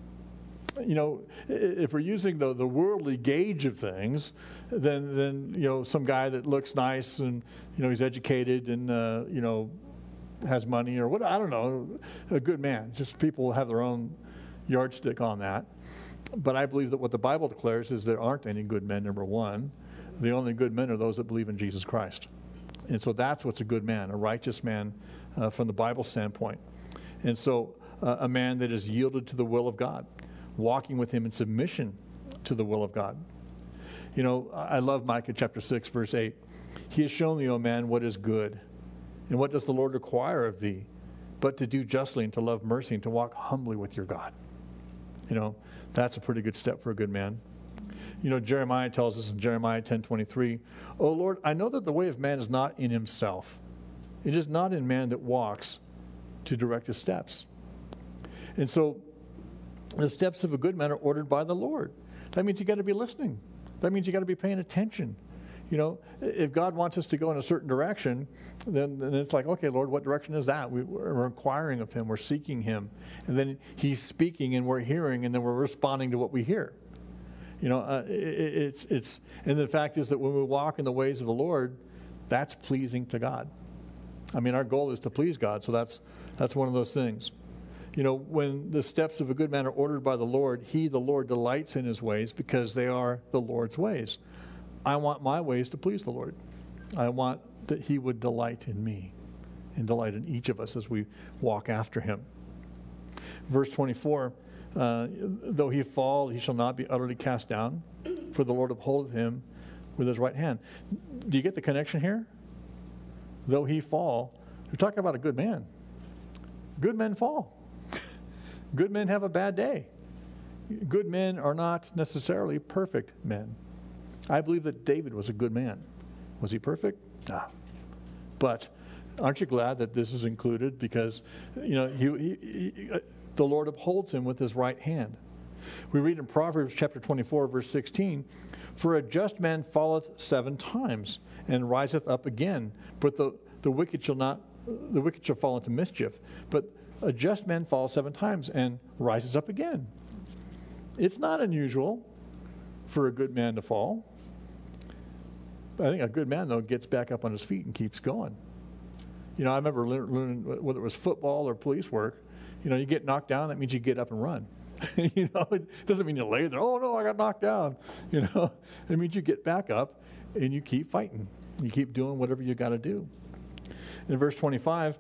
You know, if we're using the, the worldly gauge of things, then, then, you know, some guy that looks nice and, you know, he's educated and, uh, you know, has money or what, I don't know, a good man. Just people have their own yardstick on that. But I believe that what the Bible declares is there aren't any good men, number one. The only good men are those that believe in Jesus Christ. And so that's what's a good man, a righteous man uh, from the Bible standpoint. And so uh, a man that is yielded to the will of God, walking with him in submission to the will of God. You know, I love Micah chapter six, verse eight. He has shown thee, O man, what is good. And what does the Lord require of thee? But to do justly and to love mercy and to walk humbly with your God. You know, that's a pretty good step for a good man. You know, Jeremiah tells us in Jeremiah ten twenty-three, O Lord, I know that the way of man is not in himself. It is not in man that walks to direct his steps. And so the steps of a good man are ordered by the Lord. That means you got to be listening. That means you got to be paying attention. You know, if God wants us to go in a certain direction, then, then it's like, okay, Lord, what direction is that? We, we're inquiring of him. We're seeking him. And then he's speaking and we're hearing and then we're responding to what we hear. You know, uh, it, it's, it's, and the fact is that when we walk in the ways of the Lord, that's pleasing to God. I mean, our goal is to please God, so that's, that's one of those things. You know, when the steps of a good man are ordered by the Lord, he, the Lord, delights in his ways because they are the Lord's ways. I want my ways to please the Lord. I want that he would delight in me and delight in each of us as we walk after him. Verse twenty-four, uh, though he fall, he shall not be utterly cast down, for the Lord upholdeth him with his right hand. Do you get the connection here? Though he fall, we're talking about a good man. Good men fall. Good men have a bad day. Good men are not necessarily perfect men. I believe that David was a good man. Was he perfect? No. But aren't you glad that this is included? Because, you know, he, he, he, the Lord upholds him with his right hand. We read in Proverbs chapter twenty-four, verse sixteen, "For a just man falleth seven times, and riseth up again. But the, the wicked shall not, the wicked shall fall into mischief. But a just man falls seven times, and rises up again." It's not unusual for a good man to fall. I think a good man, though, gets back up on his feet and keeps going. You know, I remember learning, whether it was football or police work, you know, you get knocked down, that means you get up and run. You know, it doesn't mean you lay there, oh, no, I got knocked down. You know, it means you get back up and you keep fighting. You keep doing whatever you got to do. In verse twenty-five,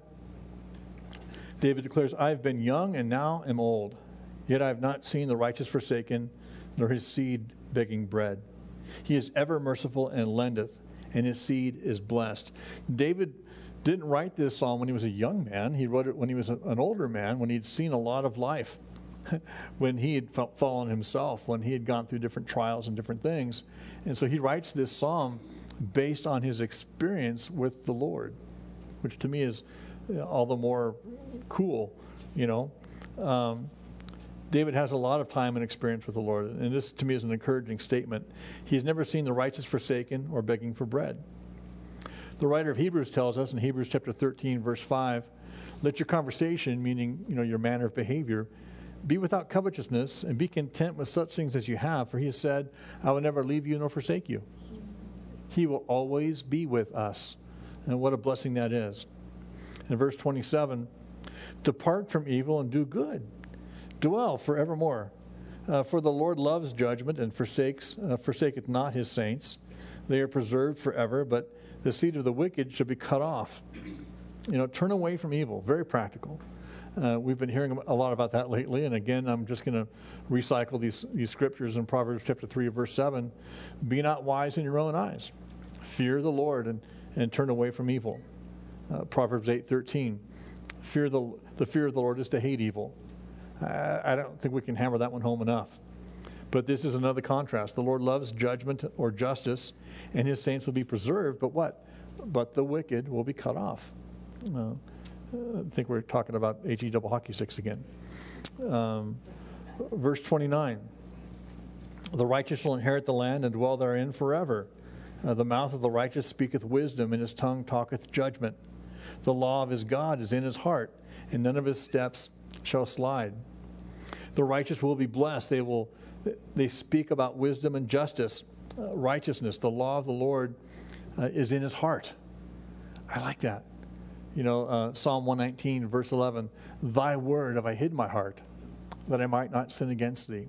David declares, "I have been young and now am old, yet I have not seen the righteous forsaken, nor his seed begging bread. He is ever merciful and lendeth, and his seed is blessed." David didn't write this psalm when he was a young man. He wrote it when he was a, an older man, when he'd seen a lot of life, when he had fa- fallen himself, when he had gone through different trials and different things. And so he writes this psalm based on his experience with the Lord, which to me is all the more cool, you know. Um, David has a lot of time and experience with the Lord, and this to me is an encouraging statement. He's never seen the righteous forsaken or begging for bread. The writer of Hebrews tells us in Hebrews chapter thirteen, verse five, "Let your conversation," meaning, you know, your manner of behavior, "be without covetousness, and be content with such things as you have. For he has said, I will never leave you nor forsake you." He will always be with us. And what a blessing that is. In verse twenty-seven, "Depart from evil and do good. Dwell forevermore. Uh, for the Lord loves judgment and forsakes, uh, forsaketh not his saints. They are preserved forever, but the seed of the wicked shall be cut off." You know, turn away from evil. Very practical. Uh, we've been hearing a lot about that lately, and again, I'm just going to recycle these, these scriptures in Proverbs chapter three, verse seven. "Be not wise in your own eyes. Fear the Lord and, and turn away from evil." Uh, Proverbs eight thirteen. Fear the, the fear of the Lord is to hate evil. I, I don't think we can hammer that one home enough. But this is another contrast. The Lord loves judgment or justice, and his saints will be preserved. But what? But the wicked will be cut off. Uh, I think we're talking about H E double hockey sticks again. Um, verse twenty-nine. "The righteous shall inherit the land and dwell therein forever. Uh, the mouth of the righteous speaketh wisdom, and his tongue talketh judgment. The law of his God is in his heart, and none of his steps shall slide." The righteous will be blessed. They will. They speak about wisdom and justice, uh, righteousness. The law of the Lord uh, is in his heart. I like that. You know, uh, Psalm one nineteen, verse eleven, "Thy word have I hid in my heart, that I might not sin against thee."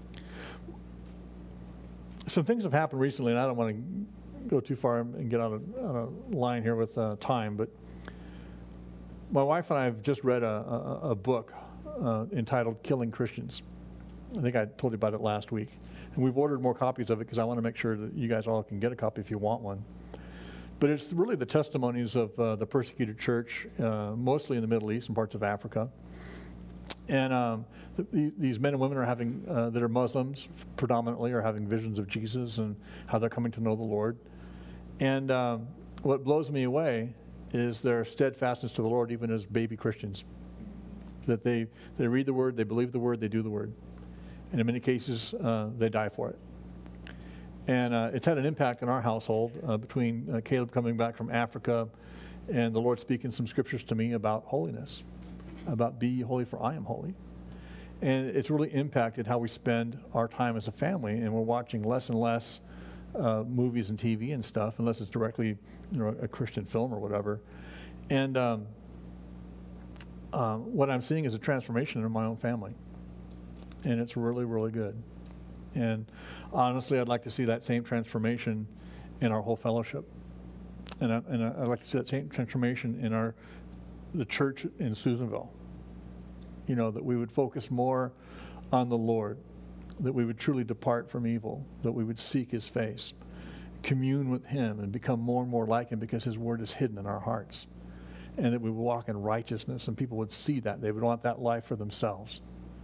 Some things have happened recently, and I don't want to go too far and get on a, on a line here with uh, time, but my wife and I have just read a, a, a book uh, entitled "Killing Christians." I think I told you about it last week. And we've ordered more copies of it because I want to make sure that you guys all can get a copy if you want one. But it's really the testimonies of uh, the persecuted church, uh, mostly in the Middle East and parts of Africa. And um, th- these men and women are having, uh, that are Muslims predominantly, are having visions of Jesus and how they're coming to know the Lord. And um, what blows me away is their steadfastness to the Lord, even as baby Christians. That they, they read the Word, they believe the Word, they do the Word. And in many cases, uh, they die for it. And uh, it's had an impact in our household uh, between uh, Caleb coming back from Africa and the Lord speaking some scriptures to me about holiness, about be holy for I am holy. And it's really impacted how we spend our time as a family, and we're watching less and less uh, movies and T V and stuff, unless it's directly, you know, a Christian film or whatever. And um, um, what I'm seeing is a transformation in my own family. And it's really, really good. And honestly, I'd like to see that same transformation in our whole fellowship. And, I, and I'd like to see that same transformation in our the church in Susanville. You know, that we would focus more on the Lord, that we would truly depart from evil, that we would seek his face, commune with him, and become more and more like him because his word is hidden in our hearts. And that we would walk in righteousness, and people would see that. They would want that life for themselves.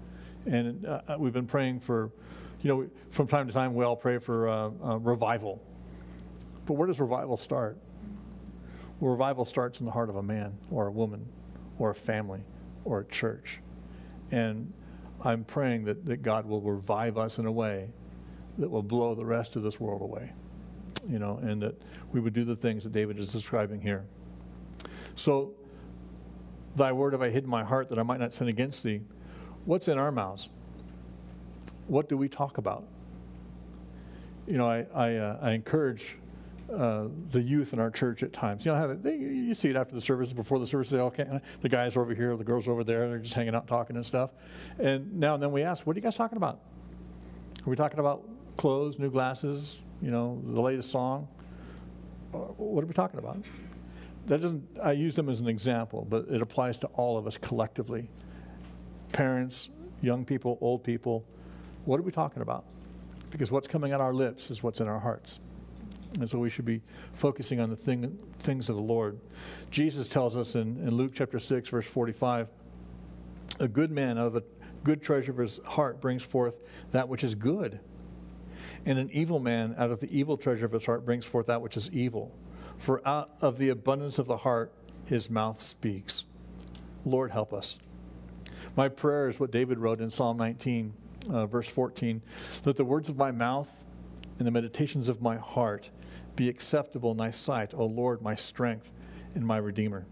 And uh, we've been praying for, you know, from time to time we all pray for uh, uh, revival. But where does revival start? Well, revival starts in the heart of a man or a woman or a family or a church. And I'm praying that, that God will revive us in a way that will blow the rest of this world away, you know, and that we would do the things that David is describing here. So, thy word have I hid in my heart that I might not sin against thee. What's in our mouths? What do we talk about? You know, I I, uh, I encourage uh, the youth in our church at times. You know, have it, they, you see it after the service, before the service. They all can, the guys are over here, the girls are over there. They're just hanging out, talking and stuff. And now and then we ask, "What are you guys talking about? Are we talking about clothes, new glasses? You know, the latest song? What are we talking about?" That doesn't, I use them as an example, but it applies to all of us collectively. Parents, young people, old people, what are we talking about? Because what's coming out our lips is what's in our hearts. And so we should be focusing on the thing, things of the Lord. Jesus tells us in, in Luke chapter six, verse forty-five, a good man out of the good treasure of his heart brings forth that which is good. And an evil man out of the evil treasure of his heart brings forth that which is evil. For out of the abundance of the heart, his mouth speaks. Lord, help us. My prayer is what David wrote in Psalm nineteen, uh, verse fourteen. Let the words of my mouth and the meditations of my heart be acceptable in thy sight, O Lord, my strength and my Redeemer.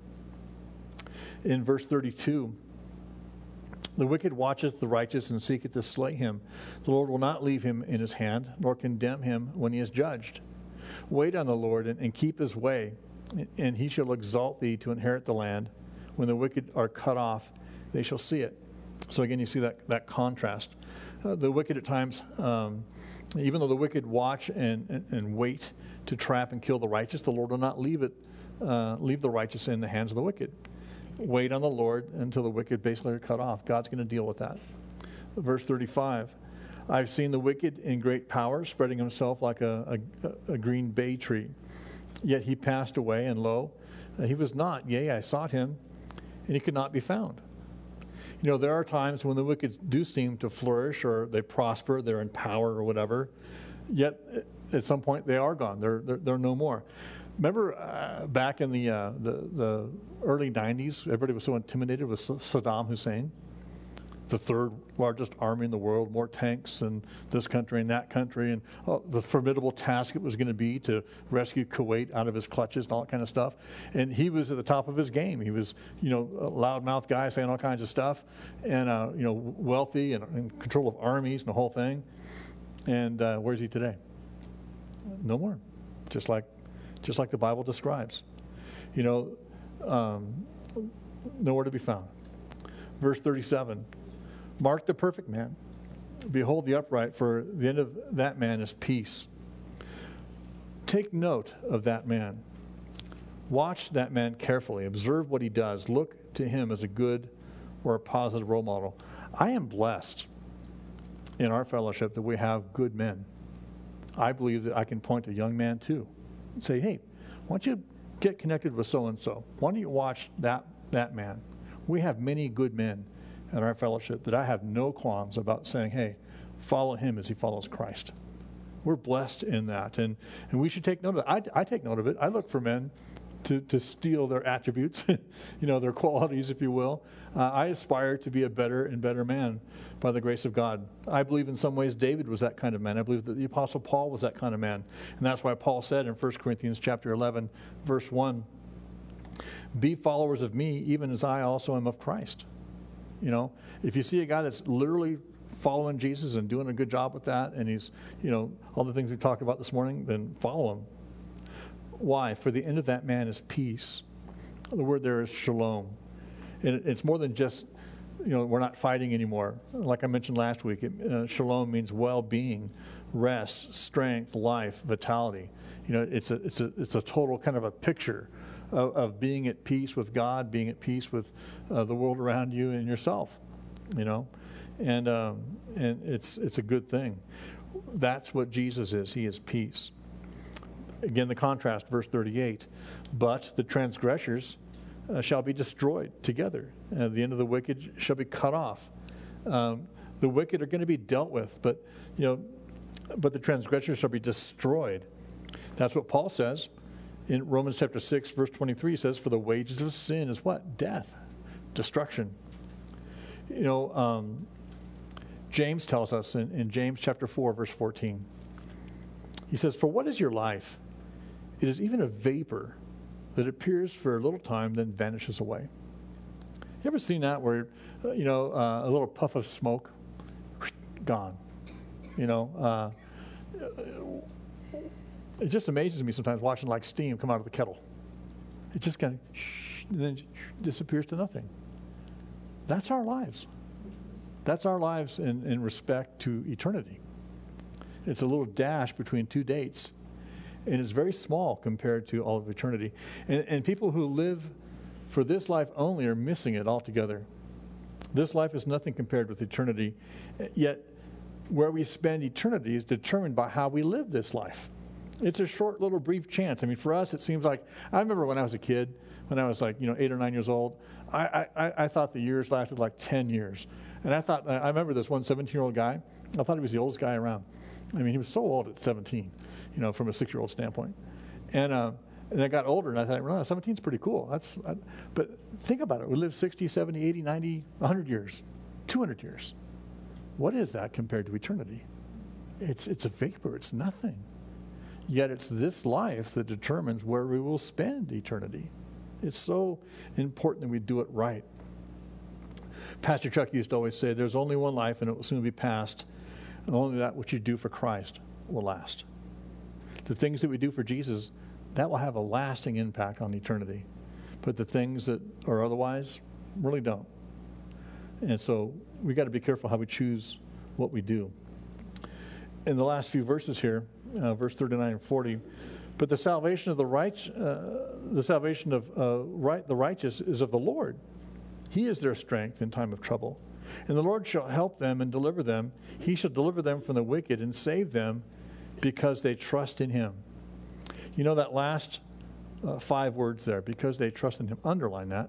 In verse thirty-two, the wicked watcheth the righteous and seeketh to slay him. The Lord will not leave him in his hand, nor condemn him when he is judged. Wait on the Lord and, and keep his way, and he shall exalt thee to inherit the land. When the wicked are cut off, they shall see it. So again, you see that, that contrast. Uh, the wicked at times, um, even though the wicked watch and, and, and wait to trap and kill the righteous, the Lord will not leave it, uh, leave the righteous in the hands of the wicked. Wait on the Lord until the wicked basically are cut off. God's going to deal with that. Verse thirty-five, I've seen the wicked in great power, spreading himself like a, a, a green bay tree. Yet he passed away, and lo, he was not. Yea, I sought him, and he could not be found. You know, there are times when the wicked do seem to flourish, or they prosper, they're in power or whatever, yet at some point they are gone. They're, they're, they're no more. Remember uh, back in the, uh, the the early nineties, everybody was so intimidated with Saddam Hussein, the third largest army in the world, more tanks than this country and that country, and oh, the formidable task it was going to be to rescue Kuwait out of his clutches and all that kind of stuff. And he was at the top of his game. He was, you know, a loudmouth guy saying all kinds of stuff, and uh, you know, wealthy and in control of armies and the whole thing. And uh, where's he today? No more. Just like, just like the Bible describes. You know, um, nowhere to be found. Verse thirty-seven. Mark the perfect man. Behold the upright, for the end of that man is peace. Take note of that man. Watch that man carefully. Observe what he does. Look to him as a good or a positive role model. I am blessed in our fellowship that we have good men. I believe that I can point to a young man too and say, hey, why don't you get connected with so-and-so? Why don't you watch that, that man? We have many good men in our fellowship that I have no qualms about saying, hey, follow him as he follows Christ. We're blessed in that, and, and we should take note of it. I, I take note of it. I look for men to, to steal their attributes, you know, their qualities, if you will. Uh, I aspire to be a better and better man by the grace of God. I believe in some ways David was that kind of man. I believe that the Apostle Paul was that kind of man. And that's why Paul said in First Corinthians chapter eleven, verse one, be followers of me, even as I also am of Christ. You know, if you see a guy that's literally following Jesus and doing a good job with that, and he's, you know, all the things we talked about this morning, then follow him. Why? For the end of that man is peace. The word there is shalom. And it's more than just, you know, we're not fighting anymore. Like I mentioned last week, it, uh, shalom means well-being, rest, strength, life, vitality. You know, it's a it's a it's a total kind of a picture of, of being at peace with God, being at peace with uh, the world around you and yourself. You know, and um, and it's it's a good thing. That's what Jesus is. He is peace. Again, the contrast, verse thirty-eight. But the transgressors uh, shall be destroyed together. Uh, the end of the wicked shall be cut off. Um, The wicked are going to be dealt with, but, you know, but the transgressors shall be destroyed. That's what Paul says in Romans chapter six, verse twenty-three. He says, for the wages of sin is what? Death, destruction. You know, um, James tells us in, in James chapter four, verse fourteen. He says, for what is your life? It is even a vapor that appears for a little time, then vanishes away. You ever seen that where, uh, you know, uh, a little puff of smoke, gone? You know, uh, it just amazes me sometimes watching like steam come out of the kettle. It just kind of, and then disappears to nothing. That's our lives. That's our lives in, in respect to eternity. It's a little dash between two dates, and it's very small compared to all of eternity. And, and people who live for this life only are missing it altogether. This life is nothing compared with eternity, yet where we spend eternity is determined by how we live this life. It's a short little brief chance. I mean, for us, it seems like, I remember when I was a kid, when I was like, you know, eight or nine years old, I, I, I thought the years lasted like ten years. And I thought, I remember this one seventeen-year-old guy, I thought he was the oldest guy around. I mean, he was so old at seventeen, you know, from a six-year-old standpoint. And, uh, and I got older, and I thought, well, seventeen is pretty cool. That's, I, but think about it. We live sixty, seventy, eighty, ninety, one hundred years, two hundred years. What is that compared to eternity? It's, it's a vapor. It's nothing. Yet it's this life that determines where we will spend eternity. It's so important that we do it right. Pastor Chuck used to always say, there's only one life and it will soon be past, and only that which you do for Christ will last. The things that we do for Jesus, that will have a lasting impact on eternity. But the things that are otherwise really don't. And so we got to be careful how we choose what we do. In the last few verses here, uh, verse thirty-nine and forty, but the salvation of the right, uh, the salvation of uh, right, the righteous is of the Lord. He is their strength in time of trouble. And the Lord shall help them and deliver them. He shall deliver them from the wicked and save them because they trust in him. You know that last uh, five words there, because they trust in him. Underline that.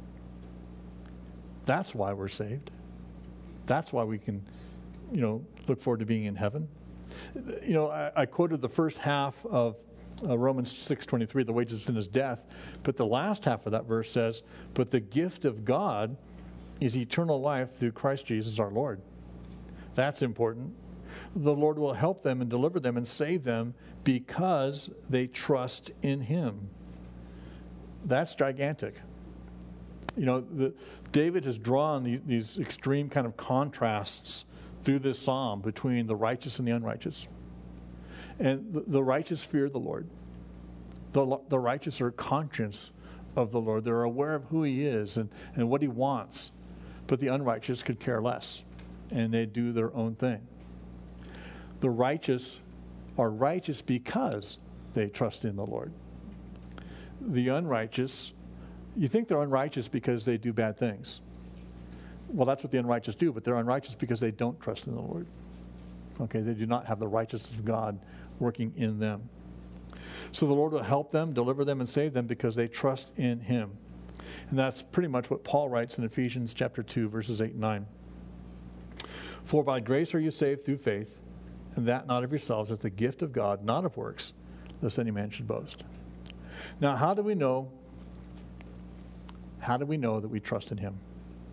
That's why we're saved. That's why we can, you know, look forward to being in heaven. You know, I, I quoted the first half of uh, Romans six twenty-three, the wages of sin is death, but the last half of that verse says, but the gift of God is eternal life through Christ Jesus our Lord. That's important. The Lord will help them and deliver them and save them because they trust in him. That's gigantic. You know, the, David has drawn the, these extreme kind of contrasts through this psalm between the righteous and the unrighteous. And the, the righteous fear the Lord. The, the righteous are conscious of the Lord. They're aware of who he is and, and what he wants. But the unrighteous could care less, and they do their own thing. The righteous are righteous because they trust in the Lord. The unrighteous, you think they're unrighteous because they do bad things. Well, that's what the unrighteous do, but they're unrighteous because they don't trust in the Lord. Okay, they do not have the righteousness of God working in them. So the Lord will help them, deliver them, and save them because they trust in him. And that's pretty much what Paul writes in Ephesians chapter two, verses eight and nine. For by grace are you saved through faith, and that not of yourselves, it's the gift of God, not of works, lest any man should boast. Now, how do we know, how do we know that we trust in him?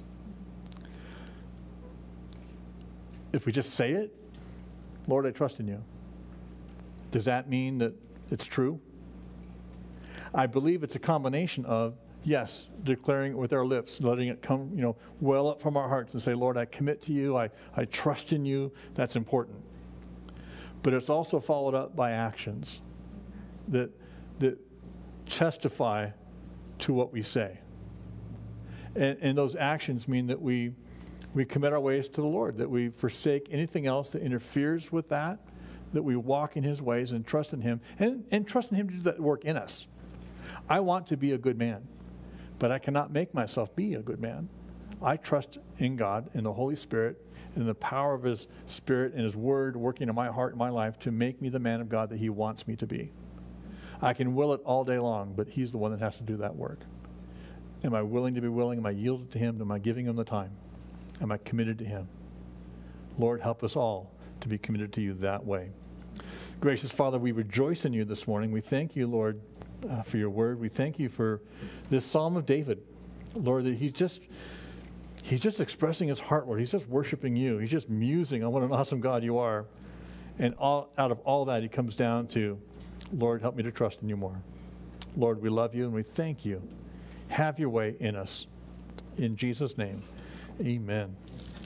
If we just say it, Lord, I trust in you, does that mean that it's true? I believe it's a combination of, yes, declaring it with our lips, letting it come, you know, well up from our hearts and say, Lord, I commit to you, I, I trust in you. That's important. But it's also followed up by actions that, that testify to what we say. And, and those actions mean that we, we commit our ways to the Lord, that we forsake anything else that interferes with that, that we walk in his ways and trust in him, and, and trust in him to do that work in us. I want to be a good man, but I cannot make myself be a good man. I trust in God, in the Holy Spirit, in the power of his Spirit and his word working in my heart and my life to make me the man of God that he wants me to be. I can will it all day long, but he's the one that has to do that work. Am I willing to be willing? Am I yielded to him? Am I giving him the time? Am I committed to him? Lord, help us all to be committed to you that way. Gracious Father, we rejoice in you this morning. We thank you, Lord, uh, for your word. We thank you for this Psalm of David. Lord, that he's just he's just expressing his heart, Lord. He's just worshiping you. He's just musing on what an awesome God you are. And all, out of all that, he comes down to, Lord, help me to trust in you more. Lord, we love you and we thank you. Have your way in us. In Jesus' name, amen.